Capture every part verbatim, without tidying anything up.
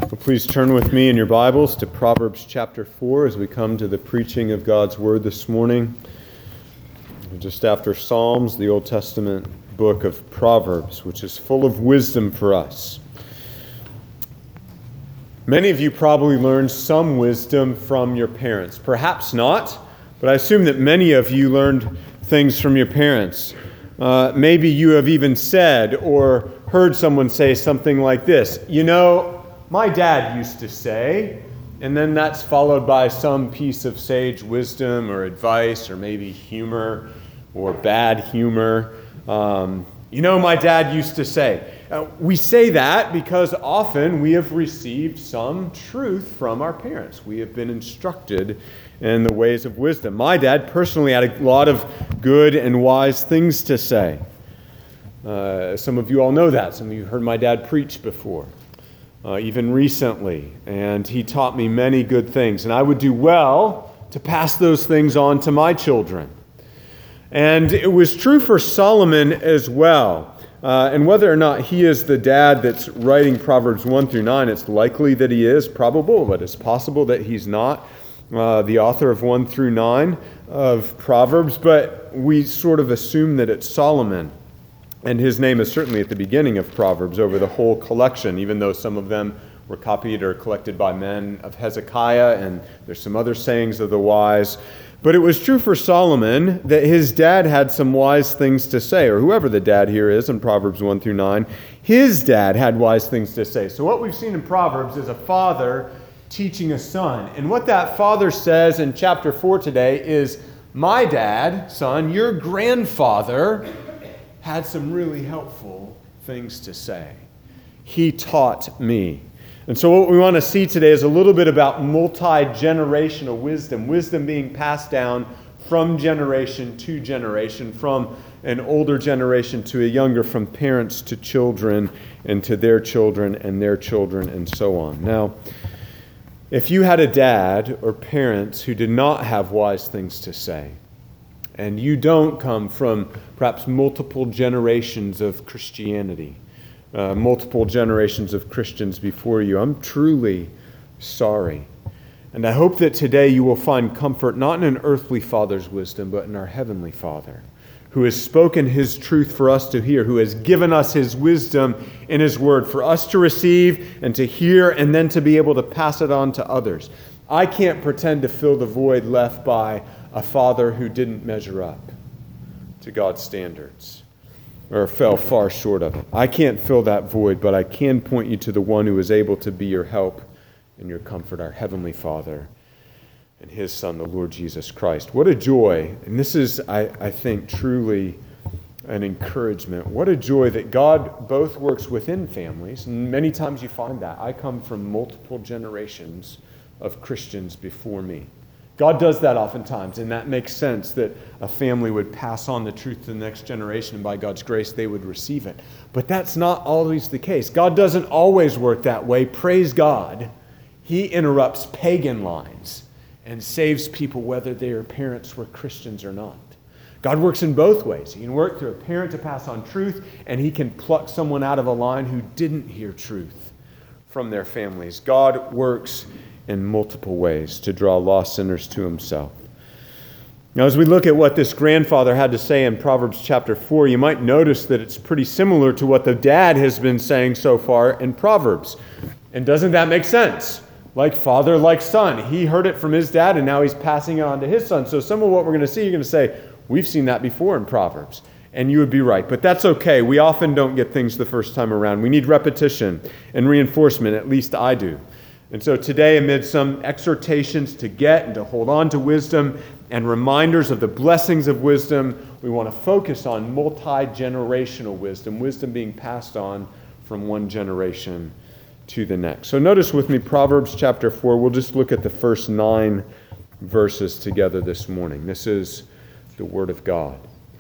Well, please turn with me in your Bibles to Proverbs chapter four as we come to the preaching of God's Word this morning. Just after Psalms, the Old Testament book of Proverbs, which is full of wisdom for us. Many of you probably learned some wisdom from your parents. Perhaps not, but I assume that many of you learned things from your parents. Uh, maybe you have even said or heard someone say something like this: you know, my dad used to say, and then that's followed by some piece of sage wisdom or advice or maybe humor or bad humor. Um, you know, my dad used to say. Uh, we say that because often we have received some truth from our parents. We have been instructed in the ways of wisdom. My dad personally had a lot of good and wise things to say. Uh, some of you all know that. Some of you heard my dad preach before. Uh, even recently, and he taught me many good things, and I would do well to pass those things on to my children. And it was true for Solomon as well. Uh, and whether or not he is the dad that's writing Proverbs one through nine, it's likely that he is, probable, but it's possible that he's not uh, the author of one through nine of Proverbs, but we sort of assume that it's Solomon. And his name is certainly at the beginning of Proverbs over the whole collection, even though some of them were copied or collected by men of Hezekiah, and there's some other sayings of the wise. But it was true for Solomon that his dad had some wise things to say, or whoever the dad here is in Proverbs one through nine, his dad had wise things to say. So what we've seen in Proverbs is a father teaching a son. And what that father says in chapter four today is, my dad, son, your grandfather had some really helpful things to say. He taught me. And so what we want to see today is a little bit about multi-generational wisdom, wisdom being passed down from generation to generation, from an older generation to a younger, from parents to children, and to their children and their children, and so on. Now, if you had a dad or parents who did not have wise things to say, and you don't come from perhaps multiple generations of Christianity, uh, multiple generations of Christians before you, I'm truly sorry. And I hope that today you will find comfort not in an earthly father's wisdom, but in our heavenly Father, who has spoken his truth for us to hear, who has given us his wisdom in his word for us to receive and to hear and then to be able to pass it on to others. I can't pretend to fill the void left by a father who didn't measure up to God's standards or fell far short of it. I can't fill that void, but I can point you to the one who is able to be your help and your comfort, our Heavenly Father and his Son, the Lord Jesus Christ. What a joy, and this is, I, I think, truly an encouragement. What a joy that God both works within families, and many times you find that. I come from multiple generations of Christians before me. God does that oftentimes, and that makes sense that a family would pass on the truth to the next generation, and by God's grace, they would receive it. But that's not always the case. God doesn't always work that way. Praise God. He interrupts pagan lines and saves people whether their parents were Christians or not. God works in both ways. He can work through a parent to pass on truth, and he can pluck someone out of a line who didn't hear truth from their families. God works in multiple ways to draw lost sinners to himself. Now, as we look at what this grandfather had to say in Proverbs chapter four, you might notice that it's pretty similar to what the dad has been saying so far in Proverbs. And doesn't that make sense? Like father, like son. He heard it from his dad, and now he's passing it on to his son. So some of what we're going to see, you're going to say, we've seen that before in Proverbs. And you would be right. But that's okay. We often don't get things the first time around. We need repetition and reinforcement. At least I do. And so today, amid some exhortations to get and to hold on to wisdom and reminders of the blessings of wisdom, we want to focus on multi-generational wisdom, wisdom being passed on from one generation to the next. So notice with me Proverbs chapter four. We'll just look at the first nine verses together this morning. This is the Word of God.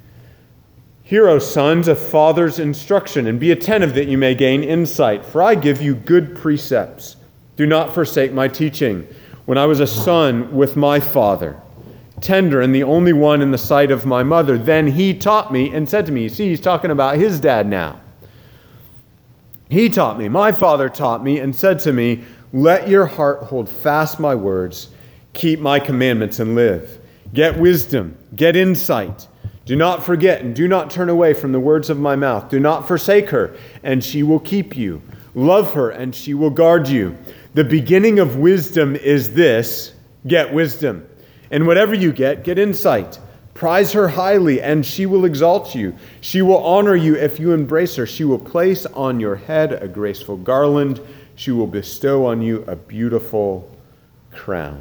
Hear, O sons, a father's instruction, and be attentive that you may gain insight, for I give you good precepts. Do not forsake my teaching. When I was a son with my father, tender and the only one in the sight of my mother, then he taught me and said to me, you see, he's talking about his dad now. He taught me, my father taught me and said to me, Let your heart hold fast my words. Keep my commandments and live. Get wisdom. Get insight. Do not forget and do not turn away from the words of my mouth. Do not forsake her, and she will keep you. Love her, and she will guard you. The beginning of wisdom is this: get wisdom. And whatever you get, get insight. Prize her highly, and she will exalt you. She will honor you if you embrace her. She will place on your head a graceful garland. She will bestow on you a beautiful crown.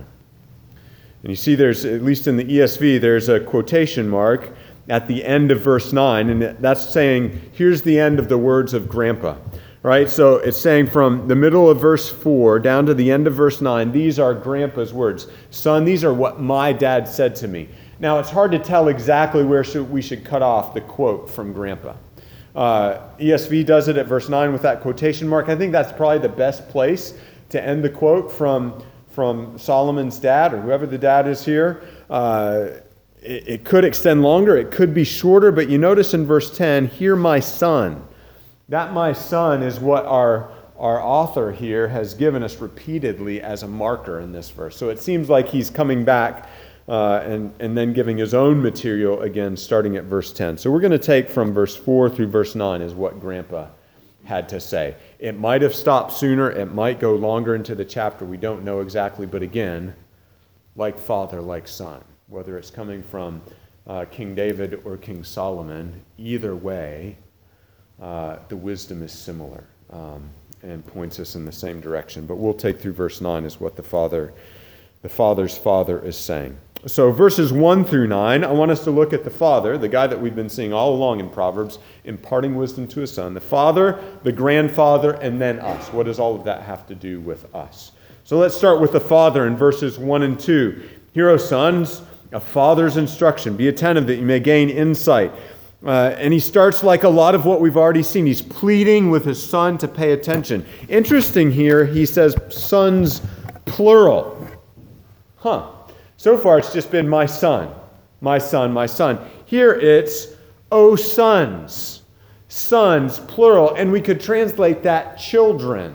And you see there's, at least in the E S V, there's a quotation mark at the end of verse nine, and that's saying, here's the end of the words of Grandpa. Right? So it's saying from the middle of verse four down to the end of verse nine, these are Grandpa's words. Son, these are what my dad said to me. Now, it's hard to tell exactly where should, we should cut off the quote from Grandpa. Uh, E S V does it at verse nine with that quotation mark. I think that's probably the best place to end the quote from, from Solomon's dad, or whoever the dad is here. Uh, it, it could extend longer. It could be shorter. But you notice in verse ten, hear my son. That my son is what our, our author here has given us repeatedly as a marker in this verse. So it seems like he's coming back Uh, and, and then giving his own material again, starting at verse ten. So we're going to take from verse four through verse nine is what Grandpa had to say. It might have stopped sooner. It might go longer into the chapter. We don't know exactly. But again, like father, like son. Whether it's coming from uh, King David or King Solomon, either way, uh, the wisdom is similar um, and points us in the same direction. But we'll take through verse nine is what the father, the father's father is saying. So verses one through nine, I want us to look at the father, the guy that we've been seeing all along in Proverbs, imparting wisdom to his son. The father, the grandfather, and then us. What does all of that have to do with us? So let's start with the father in verses one and two. Hear, O sons, a father's instruction. Be attentive that you may gain insight. Uh, and he starts like a lot of what we've already seen. He's pleading with his son to pay attention. Interesting here, he says sons plural. Huh. So far, it's just been my son, my son, my son. Here it's, O sons, sons, plural, and we could translate that children.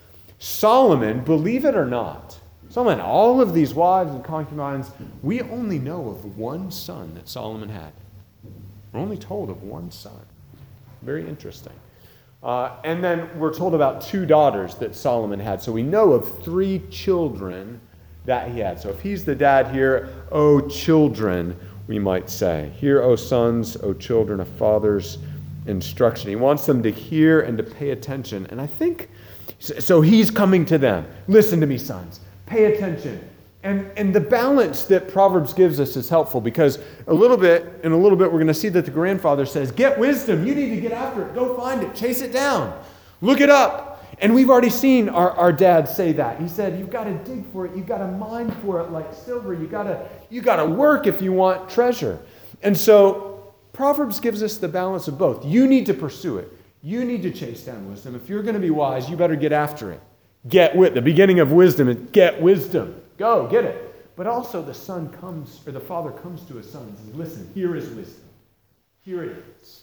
Solomon, believe it or not, Solomon, all of these wives and concubines, we only know of one son that Solomon had. We're only told of one son. Very interesting. Uh, and then we're told about two daughters that Solomon had. So we know of three children that he had. So if he's the dad here, O children, we might say. Hear, O sons, O children, a father's instruction. He wants them to hear and to pay attention. And I think, so he's coming to them. Listen to me, sons. Pay attention. And, and the balance that Proverbs gives us is helpful because a little bit, in a little bit, we're going to see that the grandfather says, get wisdom. You need to get after it. Go find it. Chase it down. Look it up. And we've already seen our, our dad say that. He said, you've got to dig for it. You've got to mine for it like silver. You've got to, you got to work if you want treasure. And so Proverbs gives us the balance of both. You need to pursue it. You need to chase down wisdom. If you're going to be wise, you better get after it. Get wit. The beginning of wisdom is get wisdom. Go, get it. But also the son comes, or the father comes to his son and says, listen, here is wisdom. Here it is.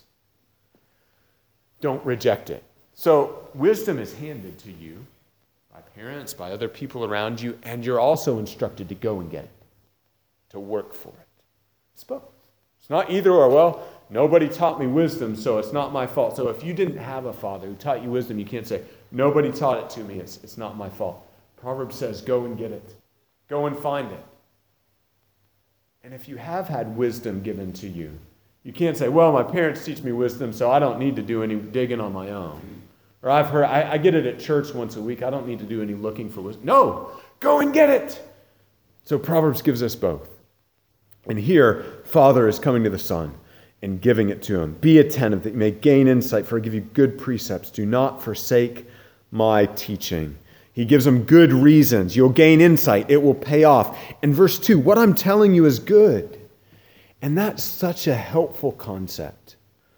Don't reject it. So wisdom is handed to you by parents, by other people around you, and you're also instructed to go and get it, to work for it. It's both. It's not either or, well, nobody taught me wisdom, so it's not my fault. So if you didn't have a father who taught you wisdom, you can't say, nobody taught it to me, it's, it's not my fault. Proverbs says, go and get it. Go and find it. And if you have had wisdom given to you, you can't say, well, my parents teach me wisdom, so I don't need to do any digging on my own. Or I've heard, I, I get it at church once a week. I don't need to do any looking for wisdom. No, go and get it. So Proverbs gives us both. And here, Father is coming to the Son and giving it to him. Be attentive that you may gain insight, for I give you good precepts. Do not forsake my teaching. He gives them good reasons. You'll gain insight. It will pay off. And verse two, what I'm telling you is good. And that's such a helpful concept.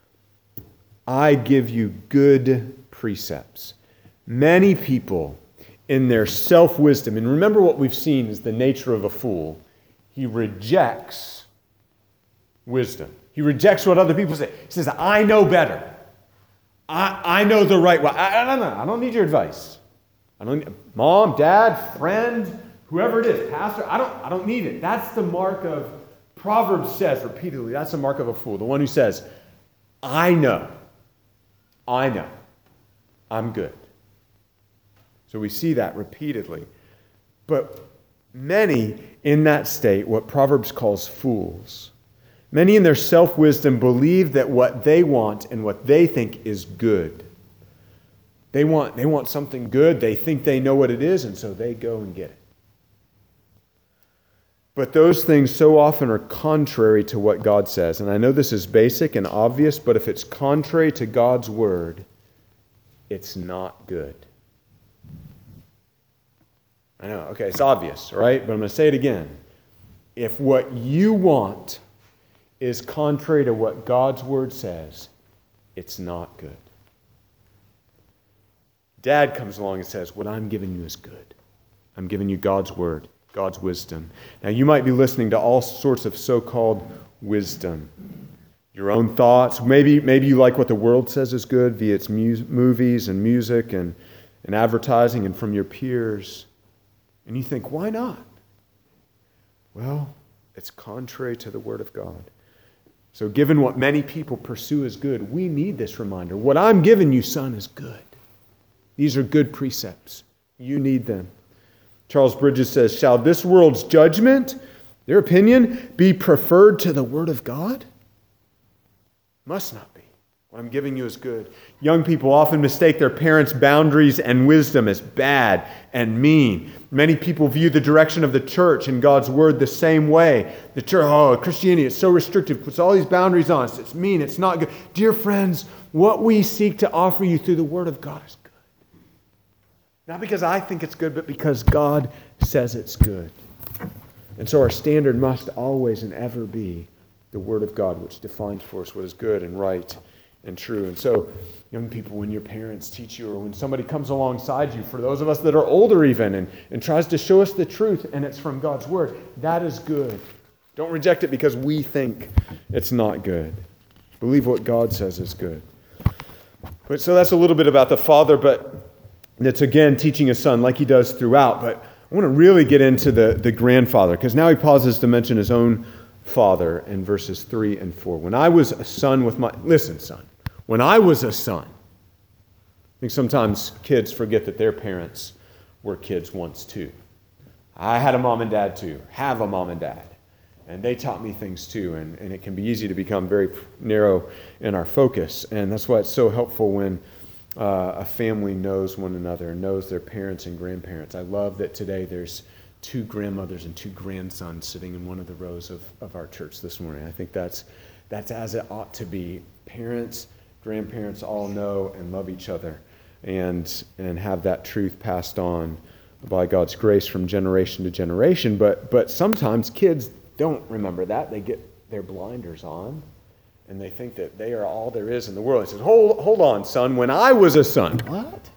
I give you good precepts. Many people in their self-wisdom, and remember what we've seen is the nature of a fool. He rejects wisdom. He rejects what other people say. He says, I know better. I, I know the right way. I, I don't know. I don't need your advice. I don't need, mom, dad, friend, whoever it is, pastor, I don't, I don't need it. That's the mark of, Proverbs says repeatedly, that's the mark of a fool. The one who says, I know, I know, I'm good. So we see that repeatedly. But many in that state, what Proverbs calls fools, many in their self-wisdom believe that what they want and what they think is good. They want, they want something good. They think they know what it is, and so they go and get it. But those things so often are contrary to what God says. And I know this is basic and obvious, but if it's contrary to God's word, it's not good. I know, okay, it's obvious, right? But I'm going to say it again. If what you want is contrary to what God's word says, it's not good. Dad comes along and says, what I'm giving you is good. I'm giving you God's word, God's wisdom. Now, you might be listening to all sorts of so-called wisdom. Your own thoughts. Maybe, maybe you like what the world says is good via its mu- movies and music and, and advertising and from your peers. And you think, why not? Well, it's contrary to the word of God. So given what many people pursue as good, we need this reminder. What I'm giving you, son, is good. These are good precepts. You need them. Charles Bridges says, shall this world's judgment, their opinion, be preferred to the word of God? Must not be. What I'm giving you is good. Young people often mistake their parents' boundaries and wisdom as bad and mean. Many people view the direction of the church and God's word the same way. The church, oh, Christianity is so restrictive, puts all these boundaries on us. It's mean, it's not good. Dear friends, what we seek to offer you through the word of God is good. Not because I think it's good, but because God says it's good. And so our standard must always and ever be the word of God, which defines for us what is good and right and true. And so, young people, when your parents teach you or when somebody comes alongside you, for those of us that are older even, and, and tries to show us the truth and it's from God's word, that is good. Don't reject it because we think it's not good. Believe what God says is good. But so that's a little bit about the father, but it's again teaching his son like he does throughout. But I want to really get into the, the grandfather, because now he pauses to mention his own father in verses three and four. When I was a son with my... Listen, son. When I was a son... I think sometimes kids forget that their parents were kids once too. I had a mom and dad too. Have a mom and dad. And they taught me things too. And, and it can be easy to become very narrow in our focus. And that's why it's so helpful when uh, a family knows one another, knows their parents and grandparents. I love that today there's two grandmothers and two grandsons sitting in one of the rows of, of our church this morning. I think that's that's as it ought to be. Parents, grandparents all know and love each other and and have that truth passed on by God's grace from generation to generation. But but sometimes kids don't remember that. They get their blinders on and they think that they are all there is in the world. He says, hold, hold on, son, when I was a son. What?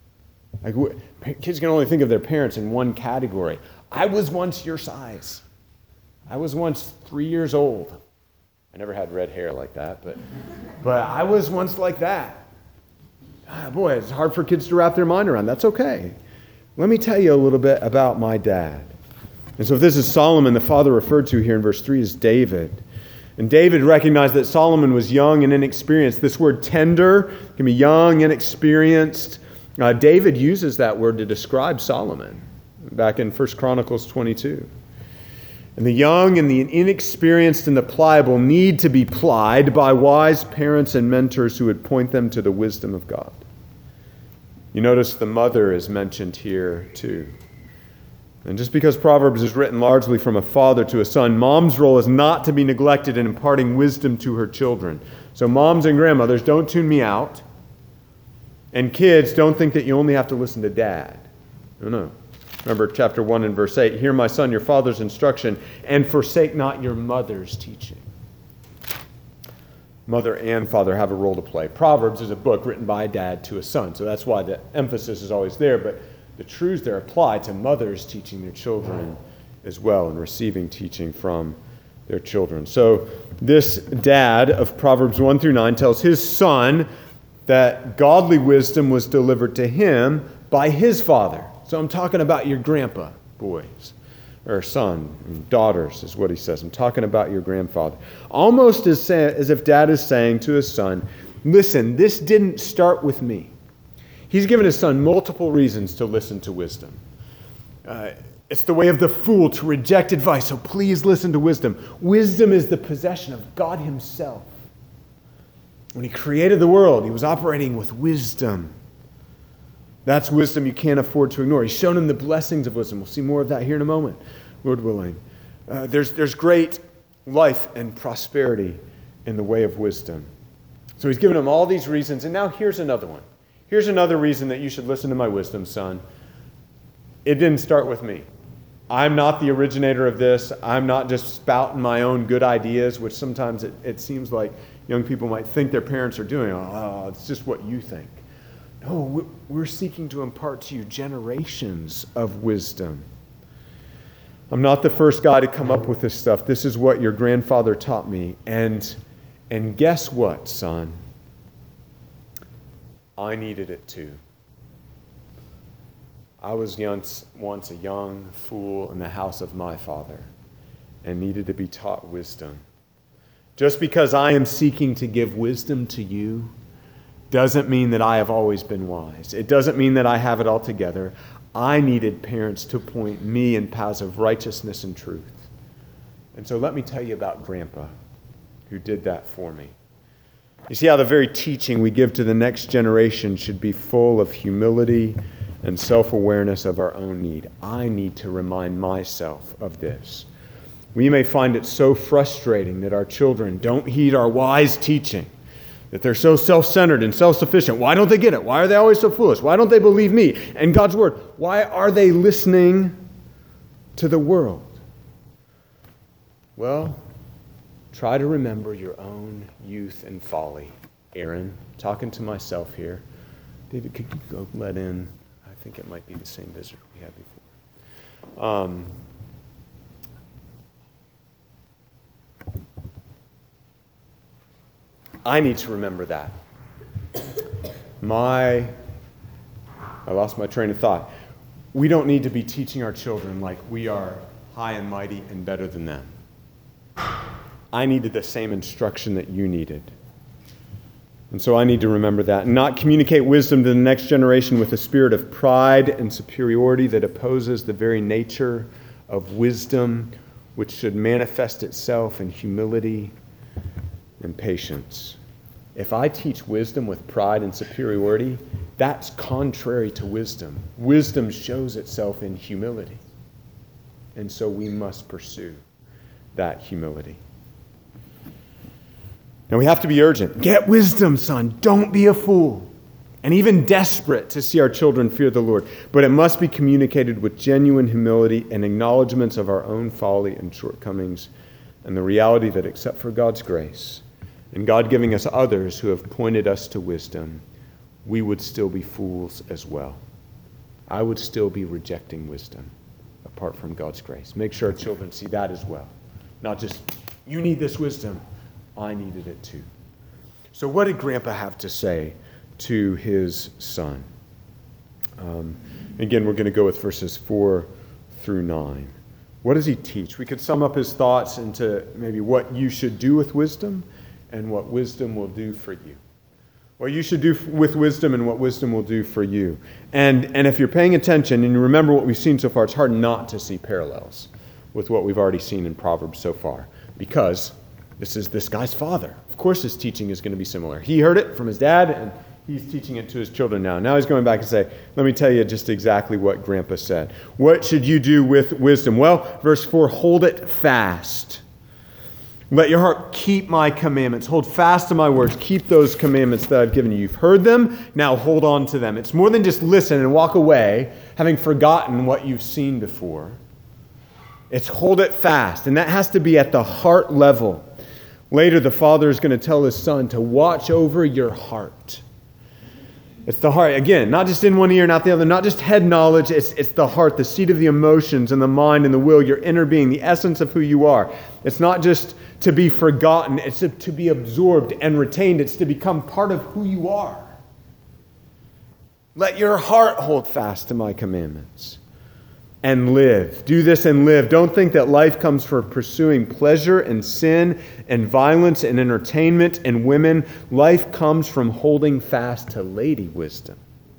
Like, kids can only think of their parents in one category. I was once your size. I was once three years old. I never had red hair like that, but but I was once like that. Ah, boy, it's hard for kids to wrap their mind around. That's okay. Let me tell you a little bit about my dad. And so if this is Solomon, the father referred to here in verse three is David. And David recognized that Solomon was young and inexperienced. This word tender can be young, inexperienced. Uh, David uses that word to describe Solomon back in First Chronicles twenty-two. And the young and the inexperienced and the pliable need to be plied by wise parents and mentors who would point them to the wisdom of God. You notice the mother is mentioned here too. And just because Proverbs is written largely from a father to a son, mom's role is not to be neglected in imparting wisdom to her children. So moms and grandmothers, don't tune me out. And kids, don't think that you only have to listen to dad. No, no. Remember chapter one and verse eight, hear my son, your father's instruction, and forsake not your mother's teaching. Mother and father have a role to play. Proverbs is a book written by a dad to a son, so that's why the emphasis is always there, but the truths there apply to mothers teaching their children as well and receiving teaching from their children. So this dad of Proverbs one through nine tells his son that godly wisdom was delivered to him by his father. So I'm talking about your grandpa, boys, or son, daughters is what he says. I'm talking about your grandfather. Almost as, say, as if dad is saying to his son, listen, this didn't start with me. He's given his son multiple reasons to listen to wisdom. Uh, it's the way of the fool to reject advice, so please listen to wisdom. Wisdom is the possession of God himself. When he created the world, he was operating with wisdom. That's wisdom you can't afford to ignore. He's shown him the blessings of wisdom. We'll see more of that here in a moment, Lord willing. Uh, there's, there's great life and prosperity in the way of wisdom. So he's given him all these reasons, and now here's another one. Here's another reason that you should listen to my wisdom, son. It didn't start with me. I'm not the originator of this. I'm not just spouting my own good ideas, which sometimes it, it seems like young people might think their parents are doing. Oh, it's just what you think. No, we're seeking to impart to you generations of wisdom. I'm not the first guy to come up with this stuff. This is what your grandfather taught me. And, and guess what, son? I needed it too. I was once, once a young fool in the house of my father and needed to be taught wisdom. Just because I am seeking to give wisdom to you doesn't mean that I have always been wise. It doesn't mean that I have it all together. I needed parents to point me in paths of righteousness and truth. And so let me tell you about Grandpa, who did that for me. You see how the very teaching we give to the next generation should be full of humility and self-awareness of our own need. I need to remind myself of this. We may find it so frustrating that our children don't heed our wise teaching, that they're so self-centered and self-sufficient. Why don't they get it? Why are they always so foolish? Why don't they believe me and God's word? Why are they listening to the world? Well, try to remember your own youth and folly. Aaron, talking to myself here. David, could you go let in? I think it might be the same visitor we had before. Um, I need to remember that. My, I lost my train of thought. We don't need to be teaching our children like we are high and mighty and better than them. I needed the same instruction that you needed. And so I need to remember that and not communicate wisdom to the next generation with a spirit of pride and superiority that opposes the very nature of wisdom, which should manifest itself in humility and patience. If I teach wisdom with pride and superiority, that's contrary to wisdom. Wisdom shows itself in humility. And so we must pursue that humility. Now we have to be urgent. Get wisdom, son. Don't be a fool. And even desperate to see our children fear the Lord. But it must be communicated with genuine humility and acknowledgments of our own folly and shortcomings and the reality that except for God's grace and God giving us others who have pointed us to wisdom, we would still be fools as well. I would still be rejecting wisdom apart from God's grace. Make sure our children see that as well. Not just, you need this wisdom. I needed it too. So what did Grandpa have to say to his son? Um, again, we're going to go with verses four through nine. What does he teach? We could sum up his thoughts into maybe what you should do with wisdom and what wisdom will do for you. What you should do with wisdom and what wisdom will do for you. And, and if you're paying attention and you remember what we've seen so far, it's hard not to see parallels with what we've already seen in Proverbs so far. Because this is this guy's father. Of course his teaching is going to be similar. He heard it from his dad, and he's teaching it to his children now. Now he's going back and say, let me tell you just exactly what Grandpa said. What should you do with wisdom? Well, verse four, hold it fast. Let your heart keep my commandments. Hold fast to my words. Keep those commandments that I've given you. You've heard them, now hold on to them. It's more than just listen and walk away, having forgotten what you've seen before. It's hold it fast, and that has to be at the heart level. Later, the father is going to tell his son to watch over your heart. It's the heart, again, not just in one ear, not the other, not just head knowledge. It's, it's the heart, the seat of the emotions and the mind and the will, your inner being, the essence of who you are. It's not just to be forgotten. It's to, to be absorbed and retained. It's to become part of who you are. Let your heart hold fast to my commandments and live. Do this and live. Don't think that life comes from pursuing pleasure and sin and violence and entertainment and women. Life comes from holding fast to Lady Wisdom.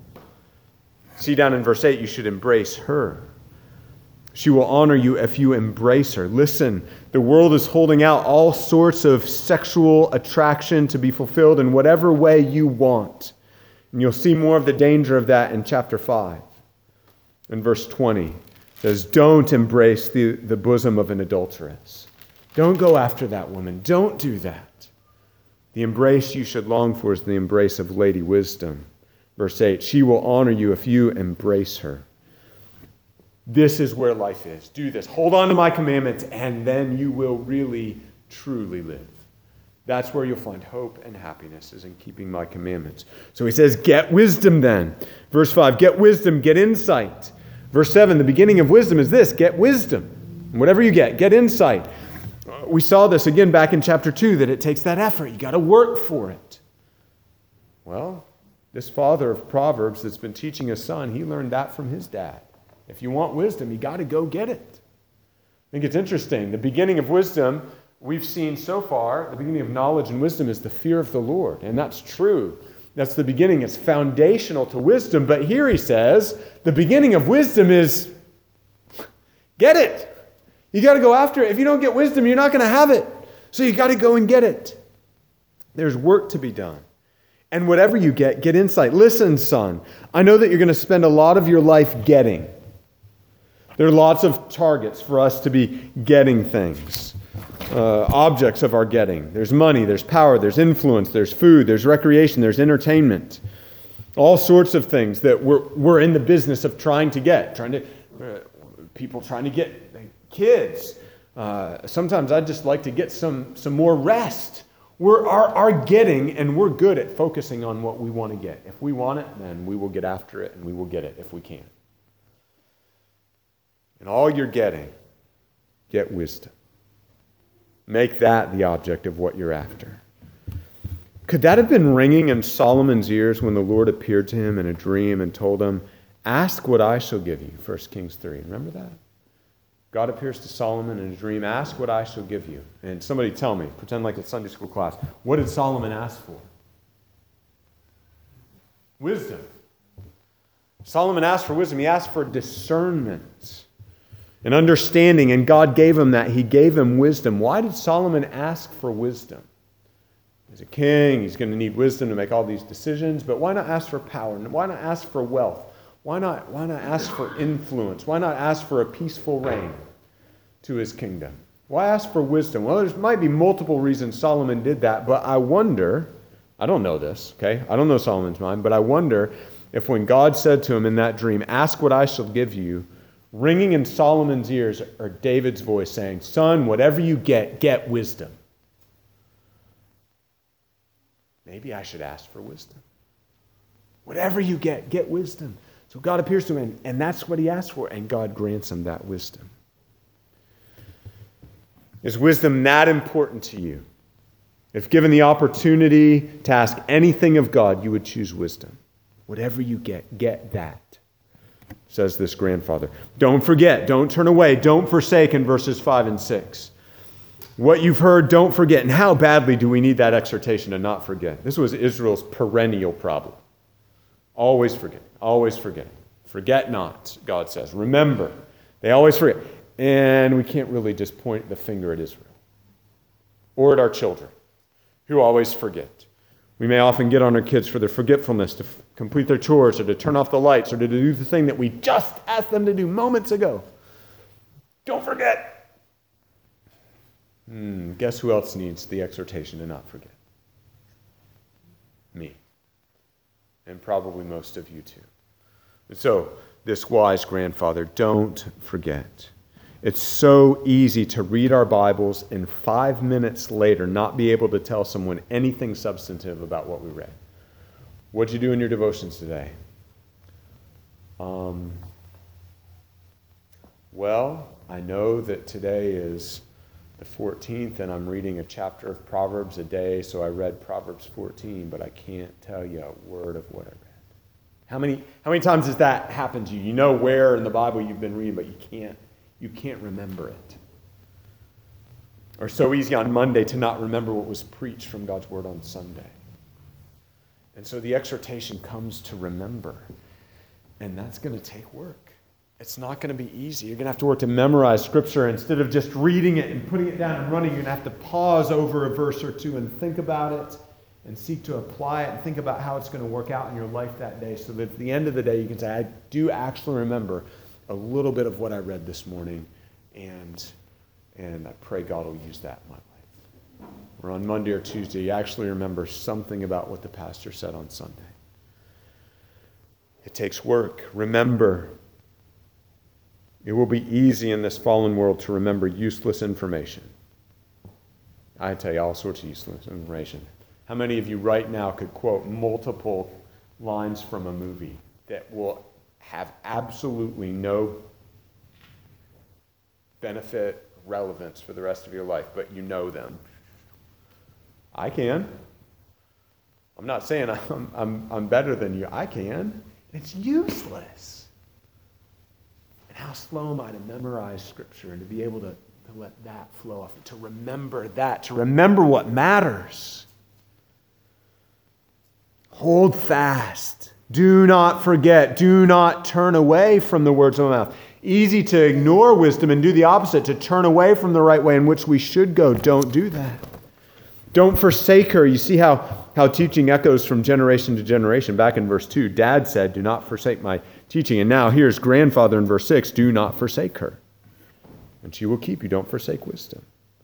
See down in verse eight, you should embrace her. She will honor you if you embrace her. Listen, the world is holding out all sorts of sexual attraction to be fulfilled in whatever way you want. And you'll see more of the danger of that in chapter five. In verse twenty, it says, don't embrace the, the bosom of an adulteress. Don't go after that woman. Don't do that. The embrace you should long for is the embrace of Lady Wisdom. Verse eight, she will honor you if you embrace her. This is where life is. Do this. Hold on to my commandments, and then you will really, truly live. That's where you'll find hope and happiness, is in keeping my commandments. So he says, get wisdom then. Verse five, get wisdom, get insight. Verse seven, the beginning of wisdom is this, get wisdom. Whatever you get, get insight. We saw this again back in chapter two, that it takes that effort. You got to work for it. Well, this father of Proverbs that's been teaching his son, he learned that from his dad. If you want wisdom, you got to go get it. I think it's interesting. The beginning of wisdom we've seen so far, the beginning of knowledge and wisdom is the fear of the Lord. And that's true. That's the beginning. It's foundational to wisdom. But here he says, the beginning of wisdom is get it. You got to go after it. If you don't get wisdom, you're not going to have it. So you got to go and get it. There's work to be done. And whatever you get, get insight. Listen, son, I know that you're going to spend a lot of your life getting. There are lots of targets for us to be getting things, uh, objects of our getting. There's money, there's power, there's influence, there's food, there's recreation, there's entertainment. All sorts of things that we're, we're in the business of trying to get. Trying to, uh, people trying to get like, kids. Uh, sometimes I'd just like to get some, some more rest. We're our, our getting, and we're good at focusing on what we want to get. If we want it, then we will get after it, and we will get it if we can. And all you're getting, get wisdom. Make that the object of what you're after. Could that have been ringing in Solomon's ears when the Lord appeared to him in a dream and told him, ask what I shall give you, First Kings three. Remember that? God appears to Solomon in a dream, ask what I shall give you. And somebody tell me, pretend like it's Sunday school class, what did Solomon ask for? Wisdom. Solomon asked for wisdom. He asked for discernment and understanding, and God gave him that. He gave him wisdom. Why did Solomon ask for wisdom? He's a king. He's going to need wisdom to make all these decisions, but why not ask for power? Why not ask for wealth? Why not, why not ask for influence? Why not ask for a peaceful reign to his kingdom? Why ask for wisdom? Well, there might be multiple reasons Solomon did that, but I wonder, I don't know this, okay? I don't know Solomon's mind, but I wonder if when God said to him in that dream, ask what I shall give you, ringing in Solomon's ears are David's voice saying, son, whatever you get, get wisdom. Maybe I should ask for wisdom. Whatever you get, get wisdom. So God appears to him, and that's what he asked for, and God grants him that wisdom. Is wisdom that important to you? If given the opportunity to ask anything of God, you would choose wisdom. Whatever you get, get that, says this grandfather. Don't forget, don't turn away, don't forsake in verses five and six. What you've heard, don't forget. And how badly do we need that exhortation to not forget? This was Israel's perennial problem. Always forget, always forget. Forget not, God says. Remember. They always forget. And we can't really just point the finger at Israel or at our children, who always forget. We may often get on our kids for their forgetfulness to f- complete their chores or to turn off the lights or to do the thing that we just asked them to do moments ago. Don't forget. Hmm, guess who else needs the exhortation to not forget? Me. And probably most of you too. And so, this wise grandfather, don't forget. It's so easy to read our Bibles and five minutes later not be able to tell someone anything substantive about what we read. What'd you do in your devotions today? Um, well, I know that today is the fourteenth and I'm reading a chapter of Proverbs a day, so I read Proverbs fourteen, but I can't tell you a word of what I read. How many, how many times has that happened to you? You know where in the Bible you've been reading, but you can't, you can't remember it. Or so easy on Monday to not remember what was preached from God's Word on Sunday. And so the exhortation comes to remember. And that's going to take work. It's not going to be easy. You're going to have to work to memorize Scripture. Instead of just reading it and putting it down and running, you're going to have to pause over a verse or two and think about it and seek to apply it and think about how it's going to work out in your life that day so that at the end of the day you can say, I do actually remember a little bit of what I read this morning, and, and I pray God will use that in my life. Or on Monday or Tuesday, you actually remember something about what the pastor said on Sunday. It takes work. Remember. It will be easy in this fallen world to remember useless information. I tell you all sorts of useless information. How many of you right now could quote multiple lines from a movie that will have absolutely no benefit, relevance for the rest of your life, but you know them? I can. I'm not saying I'm, I'm, I'm better than you. I can. It's useless. And how slow am I to memorize Scripture and to be able to, to let that flow off, to remember that, to remember what matters. Hold fast. Do not forget. Do not turn away from the words of my mouth. Easy to ignore wisdom and do the opposite, to turn away from the right way in which we should go. Don't do that. Don't forsake her. You see how, how teaching echoes from generation to generation. Back in verse two, Dad said, do not forsake my teaching. And now here's grandfather in verse six, do not forsake her. And she will keep you. Don't forsake wisdom.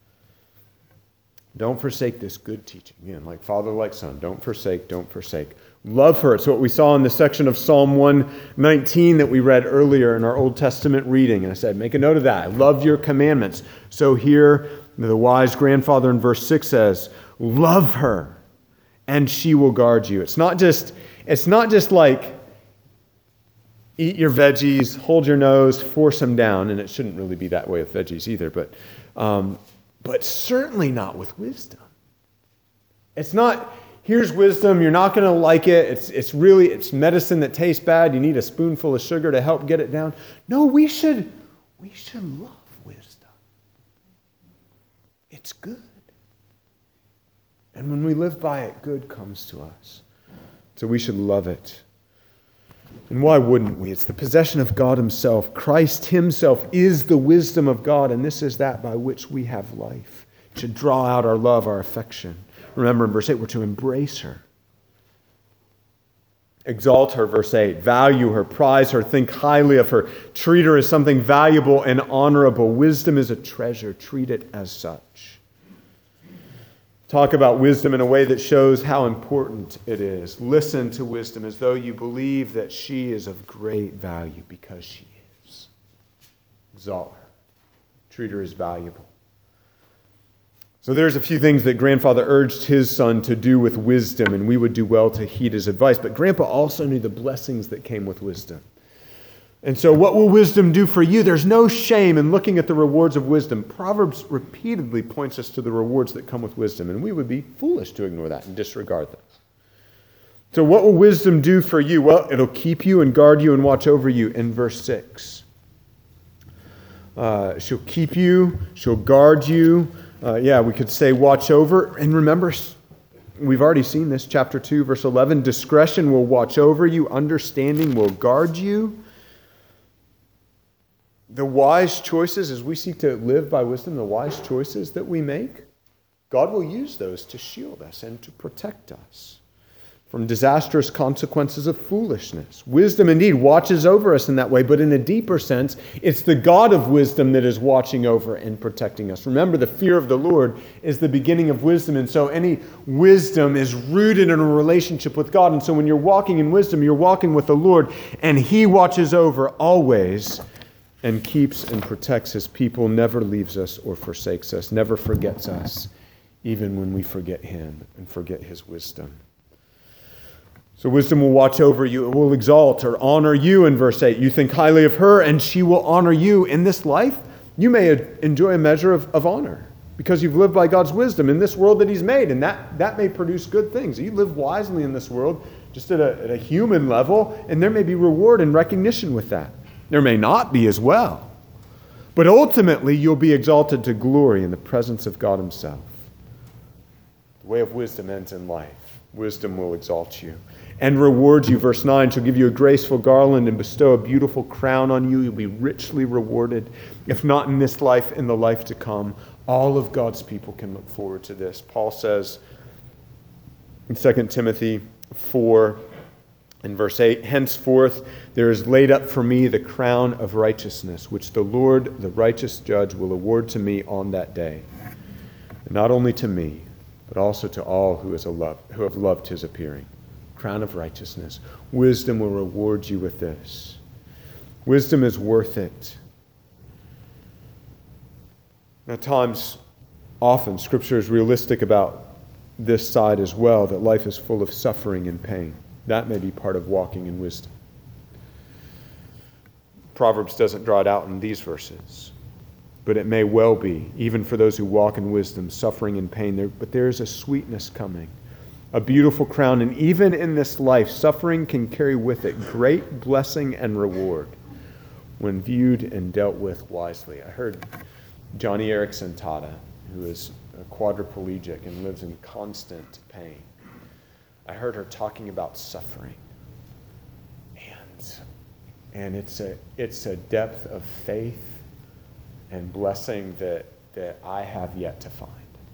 Don't forsake this good teaching. Again, like father, like son. Don't forsake, don't forsake. Love her. It's what we saw in the section of Psalm one nineteen that we read earlier in our Old Testament reading. And I said, make a note of that. I love your commandments. So here, the wise grandfather in verse six says, love her, and she will guard you. It's not just, it's not just like eat your veggies, hold your nose, force them down. And it shouldn't really be that way with veggies either. But um, But certainly not with wisdom. It's not, here's wisdom, you're not going to like it. It's it's really, it's medicine that tastes bad. You need a spoonful of sugar to help get it down. No, we should, we should love wisdom. It's good. And when we live by it, good comes to us. So we should love it. And why wouldn't we? It's the possession of God himself. Christ himself is the wisdom of God, and this is that by which we have life. It should draw out our love, our affection. Remember in verse eight, we're to embrace her. Exalt her, verse eight. Value her, prize her, think highly of her. Treat her as something valuable and honorable. Wisdom is a treasure. Treat it as such. Talk about wisdom in a way that shows how important it is. Listen to wisdom as though you believe that she is of great value because she is. Exalt her. Treat her as valuable. So there's a few things that grandfather urged his son to do with wisdom, and we would do well to heed his advice. But grandpa also knew the blessings that came with wisdom. And so what will wisdom do for you? There's no shame in looking at the rewards of wisdom. Proverbs repeatedly points us to the rewards that come with wisdom, and we would be foolish to ignore that and disregard them. So what will wisdom do for you? Well, it'll keep you and guard you and watch over you in verse six. Uh, she'll keep you, she'll guard you. Uh, yeah, we could say watch over. And remember, we've already seen this, chapter two, verse eleven. Discretion will watch over you, understanding will guard you. The wise choices, as we seek to live by wisdom, the wise choices that we make, God will use those to shield us and to protect us from disastrous consequences of foolishness. Wisdom indeed watches over us in that way, but in a deeper sense, it's the God of wisdom that is watching over and protecting us. Remember, the fear of the Lord is the beginning of wisdom, and so any wisdom is rooted in a relationship with God. And so when you're walking in wisdom, you're walking with the Lord, and He watches over always and keeps and protects His people, never leaves us or forsakes us, never forgets us, even when we forget Him and forget His wisdom. So wisdom will watch over you. It will exalt or honor you in verse eight. You think highly of her, and she will honor you. In this life, you may enjoy a measure of, of honor because you've lived by God's wisdom in this world that He's made, and that, that may produce good things. You live wisely in this world, just at a, at a human level, and there may be reward and recognition with that. There may not be as well. But ultimately, you'll be exalted to glory in the presence of God himself. The way of wisdom ends in life. Wisdom will exalt you and reward you. Verse nine, she'll give you a graceful garland and bestow a beautiful crown on you. You'll be richly rewarded, if not in this life, in the life to come. All of God's people can look forward to this. Paul says in Second Timothy four, in verse eight, henceforth there is laid up for me the crown of righteousness, which the Lord, the righteous judge, will award to me on that day. And not only to me, but also to all who, is a love, who have loved his appearing. Crown of righteousness. Wisdom will reward you with this. Wisdom is worth it. At times, often, Scripture is realistic about this side as well, that life is full of suffering and pain. That may be part of walking in wisdom. Proverbs doesn't draw it out in these verses, but it may well be, even for those who walk in wisdom, suffering and pain. There, but there is a sweetness coming, a beautiful crown, and even in this life, suffering can carry with it great blessing and reward when viewed and dealt with wisely. I heard Johnny Erickson Tada, who is a quadriplegic and lives in constant pain. I heard her talking about suffering. And, and it's a it's a depth of faith and blessing that, that I have yet to find.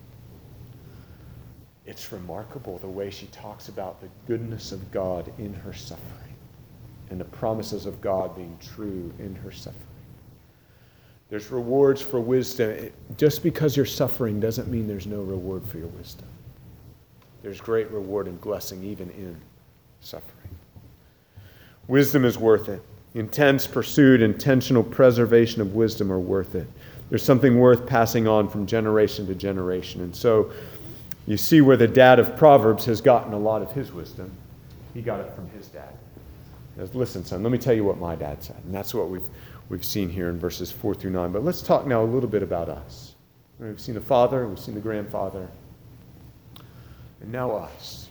It's remarkable the way she talks about the goodness of God in her suffering and the promises of God being true in her suffering. There's rewards for wisdom. It, just because you're suffering doesn't mean there's no reward for your wisdom. There's great reward and blessing even in suffering. Wisdom is worth it. Intense, pursued, intentional preservation of wisdom are worth it. There's something worth passing on from generation to generation. And so you see where the dad of Proverbs has gotten a lot of his wisdom. He got it from his dad. He says, listen, son, let me tell you what my dad said. And that's what we've, we've seen here in verses four through nine. But let's talk now a little bit about us. We've seen the father, we've seen the grandfather, and now us.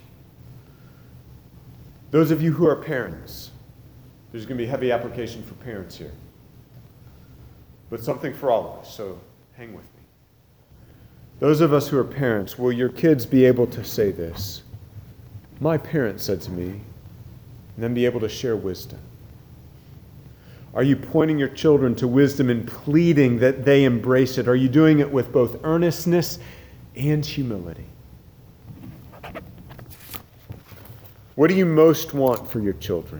Those of you who are parents, there's going to be heavy application for parents here. But something for all of us, so hang with me. Those of us who are parents, will your kids be able to say this? My parents said to me, and then be able to share wisdom. Are you pointing your children to wisdom and pleading that they embrace it? Are you doing it with both earnestness and humility? What do you most want for your children?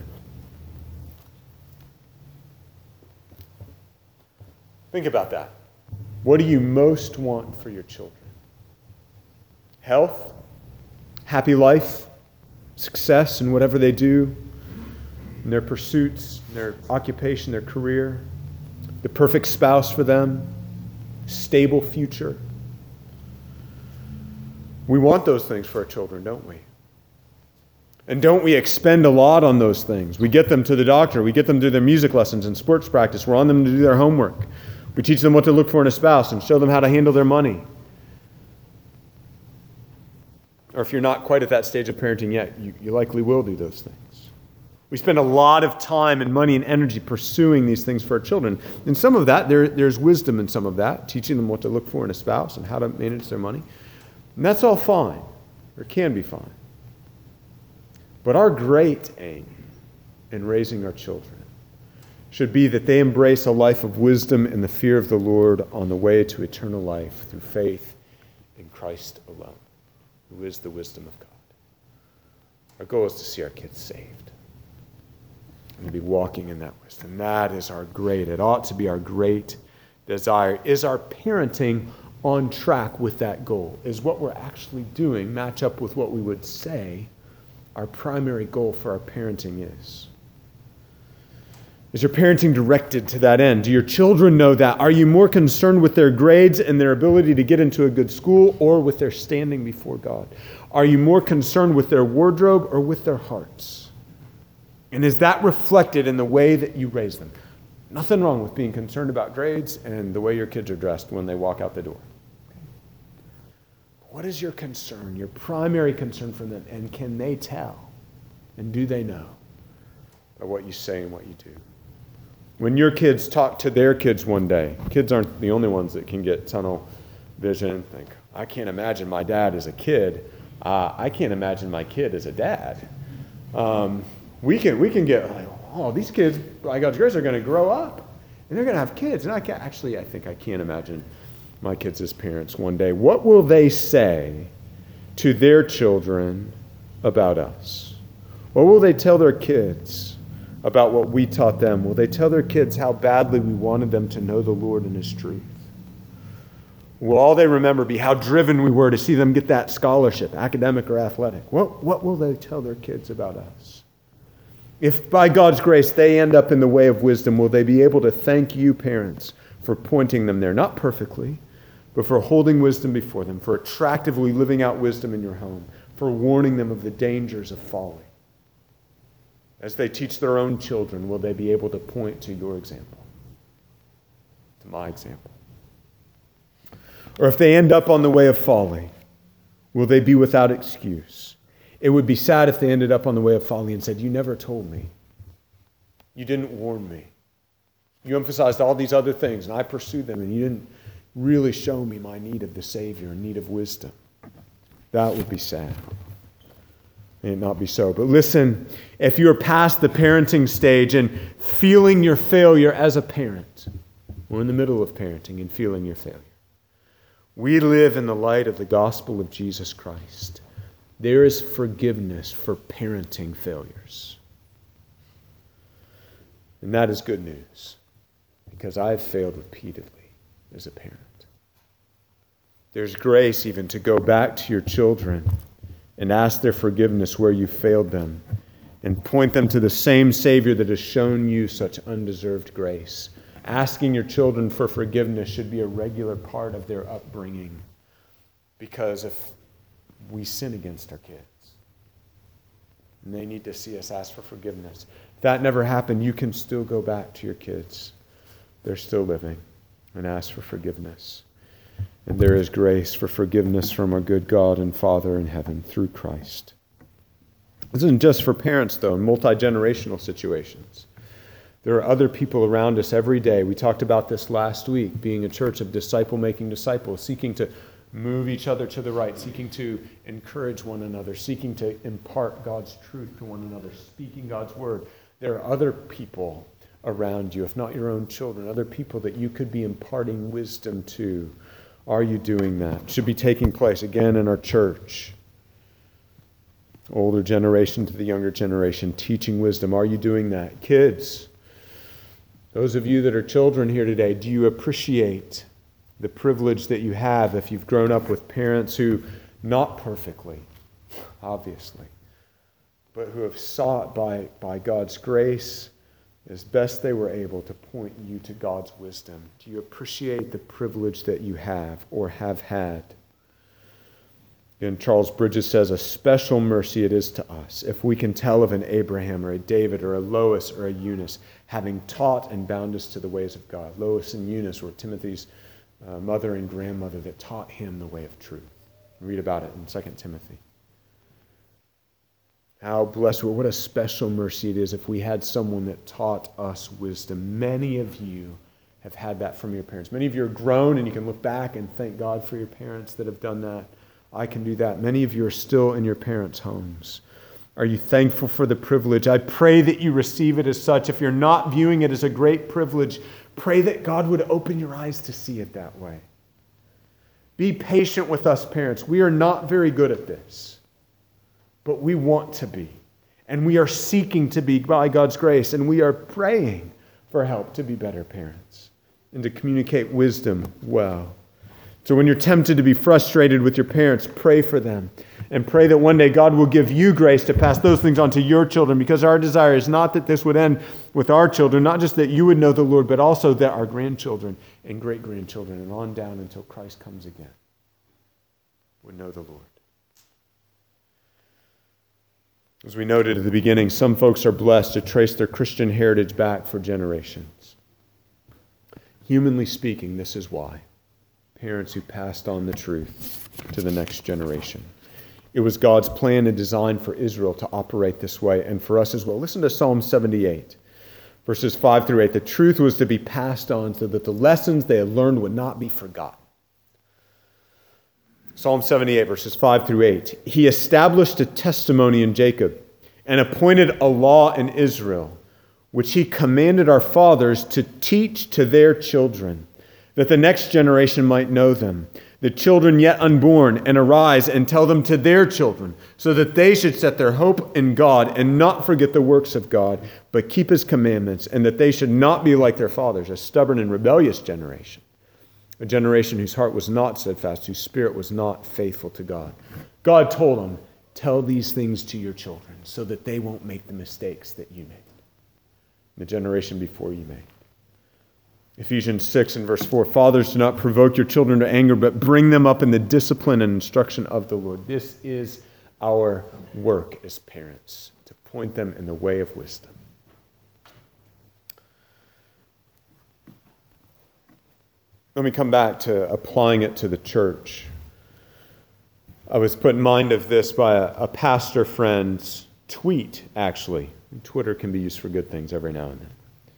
Think about that. What do you most want for your children? Health, happy life, success in whatever they do, in their pursuits, their occupation, their career, the perfect spouse for them, stable future. We want those things for our children, don't we? And don't we expend a lot on those things? We get them to the doctor. We get them to their music lessons and sports practice. We're on them to do their homework. We teach them what to look for in a spouse and show them how to handle their money. Or if you're not quite at that stage of parenting yet, you, you likely will do those things. We spend a lot of time and money and energy pursuing these things for our children. And some of that, there, there's wisdom in some of that, teaching them what to look for in a spouse and how to manage their money. And that's all fine, or can be fine. But our great aim in raising our children should be that they embrace a life of wisdom and the fear of the Lord on the way to eternal life through faith in Christ alone, who is the wisdom of God. Our goal is to see our kids saved and to be walking in that wisdom. That is our great, it ought to be our great desire. Is our parenting on track with that goal? Is what we're actually doing match up with what we would say our primary goal for our parenting is? Is your parenting directed to that end? Do your children know that? Are you more concerned with their grades and their ability to get into a good school or with their standing before God? Are you more concerned with their wardrobe or with their hearts? And is that reflected in the way that you raise them? Nothing wrong with being concerned about grades and the way your kids are dressed when they walk out the door. What is your concern, your primary concern for them, and can they tell? And do they know by what you say and what you do? When your kids talk to their kids one day, kids aren't the only ones that can get tunnel vision and think, I can't imagine my dad as a kid. Uh, I can't imagine my kid as a dad. Um, we can we can get like, oh, these kids, by God's grace, are going to grow up and they're going to have kids. And I can't, actually, I think I can't imagine my kids as parents one day. What will they say to their children about us? What will they tell their kids about what we taught them? Will they tell their kids how badly we wanted them to know the Lord and His truth? Will all they remember be how driven we were to see them get that scholarship, academic or athletic? What, what will they tell their kids about us? If by God's grace they end up in the way of wisdom, will they be able to thank you, parents, for pointing them there? Not perfectly, but for holding wisdom before them, for attractively living out wisdom in your home, for warning them of the dangers of folly. As they teach their own children, will they be able to point to your example, to my example? Or if they end up on the way of folly, will they be without excuse? It would be sad if they ended up on the way of folly and said, you never told me. You didn't warn me. You emphasized all these other things, and I pursued them, and you didn't really show me my need of the Savior and need of wisdom. That would be sad. May it not be so. But listen, if you're past the parenting stage and feeling your failure as a parent, or in the middle of parenting and feeling your failure, we live in the light of the gospel of Jesus Christ. There is forgiveness for parenting failures. And that is good news, because I have failed repeatedly as a parent. There's grace even to go back to your children and ask their forgiveness where you failed them, and point them to the same Savior that has shown you such undeserved grace. Asking your children for forgiveness should be a regular part of their upbringing, because if we sin against our kids, and they need to see us ask for forgiveness. If that never happened, you can still go back to your kids. They're still living, and ask for forgiveness. And there is grace for forgiveness from our good God and Father in heaven through Christ. This isn't just for parents, though, in multi-generational situations. There are other people around us every day. We talked about this last week, being a church of disciple-making disciples, seeking to move each other to the right, seeking to encourage one another, seeking to impart God's truth to one another, speaking God's word. There are other people around you, if not your own children, other people that you could be imparting wisdom to. Are you doing that? It should be taking place again in our church. Older generation to the younger generation, teaching wisdom. Are you doing that? Kids, those of you that are children here today, do you appreciate the privilege that you have if you've grown up with parents who, not perfectly, obviously, but who have sought by, by God's grace as best they were able to point you to God's wisdom? Do you appreciate the privilege that you have or have had? And Charles Bridges says, a special mercy it is to us if we can tell of an Abraham or a David or a Lois or a Eunice having taught and bound us to the ways of God. Lois and Eunice were Timothy's uh, mother and grandmother that taught him the way of truth. Read about it in Second Timothy. How blessed, what a special mercy it is if we had someone that taught us wisdom. Many of you have had that from your parents. Many of you are grown and you can look back and thank God for your parents that have done that. I can do that. Many of you are still in your parents' homes. Are you thankful for the privilege? I pray that you receive it as such. If you're not viewing it as a great privilege, pray that God would open your eyes to see it that way. Be patient with us parents. We are not very good at this, but we want to be. And we are seeking to be by God's grace, and we are praying for help to be better parents and to communicate wisdom well. So when you're tempted to be frustrated with your parents, pray for them. And pray that one day God will give you grace to pass those things on to your children, because our desire is not that this would end with our children, not just that you would know the Lord, but also that our grandchildren and great-grandchildren and on down until Christ comes again would know the Lord. As we noted at the beginning, some folks are blessed to trace their Christian heritage back for generations. Humanly speaking, this is why. Parents who passed on the truth to the next generation. It was God's plan and design for Israel to operate this way, and for us as well. Listen to Psalm seventy-eight, verses five through eight. The truth was to be passed on so that the lessons they had learned would not be forgotten. Psalm seventy-eight, verses five through eight. He established a testimony in Jacob and appointed a law in Israel, which he commanded our fathers to teach to their children, that the next generation might know them, the children yet unborn, and arise and tell them to their children, so that they should set their hope in God and not forget the works of God, but keep his commandments, and that they should not be like their fathers, a stubborn and rebellious generation, a generation whose heart was not steadfast, whose spirit was not faithful to God. God told them, tell these things to your children so that they won't make the mistakes that you made, the generation before you made. Ephesians six and verse four, fathers, do not provoke your children to anger, but bring them up in the discipline and instruction of the Lord. This is our work as parents, to point them in the way of wisdom. Let me come back to applying it to the church. I was put in mind of this by a, a pastor friend's tweet, actually. Twitter can be used for good things every now and then.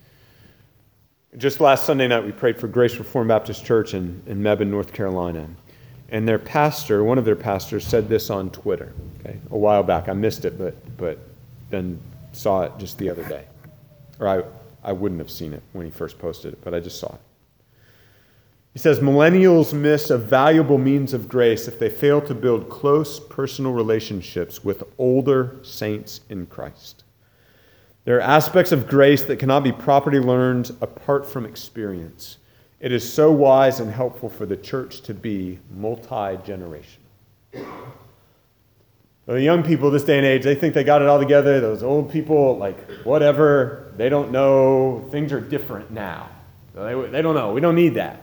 Just last Sunday night, we prayed for Grace Reformed Baptist Church in, in Mebane, North Carolina. And their pastor, one of their pastors, said this on Twitter, okay, a while back. I missed it, but but then saw it just the other day. Or I, I wouldn't have seen it when he first posted it, but I just saw it. He says, millennials miss a valuable means of grace if they fail to build close personal relationships with older saints in Christ. There are aspects of grace that cannot be properly learned apart from experience. It is so wise and helpful for the church to be multi-generational. The young people this day and age, they think they got it all together. Those old people, like, whatever, they don't know. Things are different now. So they, they don't know. We don't need that.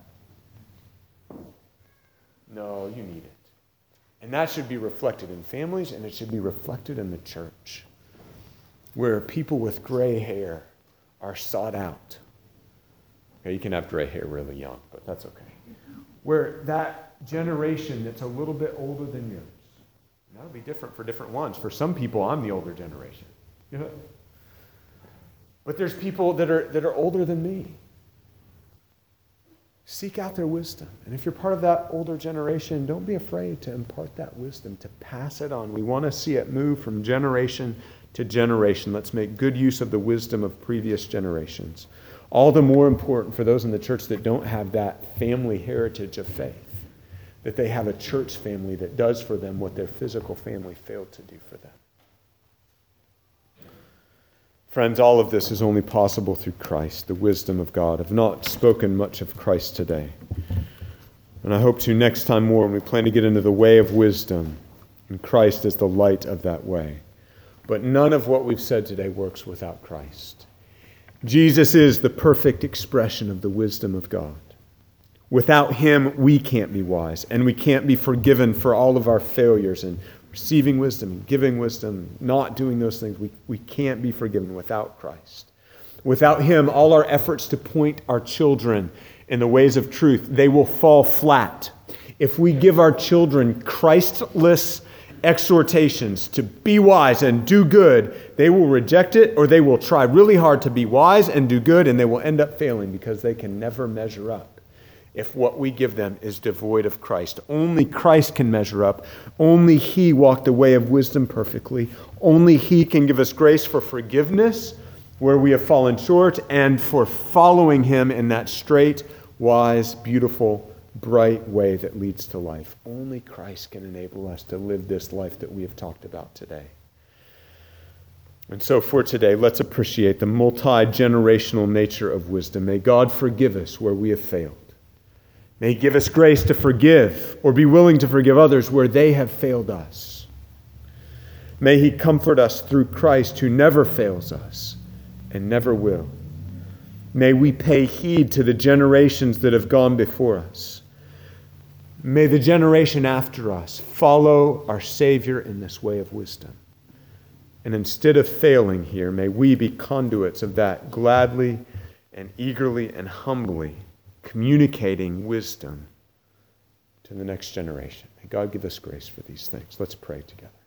No, you need it. And that should be reflected in families, and it should be reflected in the church, where people with gray hair are sought out. Okay, you can have gray hair really young, but that's okay. Where that generation that's a little bit older than yours, and that'll be different for different ones. For some people, I'm the older generation. You know? But there's people that are that are older than me. Seek out their wisdom. And if you're part of that older generation, don't be afraid to impart that wisdom, to pass it on. We want to see it move from generation to generation. Let's make good use of the wisdom of previous generations. All the more important for those in the church that don't have that family heritage of faith, that they have a church family that does for them what their physical family failed to do for them. Friends, all of this is only possible through Christ, the wisdom of God. I've not spoken much of Christ today, and I hope to next time more when we plan to get into the way of wisdom, and Christ is the light of that way. But none of what we've said today works without Christ. Jesus is the perfect expression of the wisdom of God. Without him, we can't be wise, and we can't be forgiven for all of our failures in receiving wisdom, giving wisdom, not doing those things. We, we can't be forgiven without Christ. Without him, all our efforts to point our children in the ways of truth, they will fall flat. If we give our children Christless exhortations to be wise and do good, they will reject it, or they will try really hard to be wise and do good, and they will end up failing because they can never measure up if what we give them is devoid of Christ. Only Christ can measure up. Only he walked the way of wisdom perfectly. Only he can give us grace for forgiveness where we have fallen short, and for following him in that straight, wise, beautiful, bright way that leads to life. Only Christ can enable us to live this life that we have talked about today. And so for today, let's appreciate the multi-generational nature of wisdom. May God forgive us where we have failed. May he give us grace to forgive or be willing to forgive others where they have failed us. May he comfort us through Christ, who never fails us and never will. May we pay heed to the generations that have gone before us. May the generation after us follow our Savior in this way of wisdom. And instead of failing here, may we be conduits of that gladly and eagerly and humbly communicating wisdom to to the next generation. May God give us grace for these things. Let's pray together.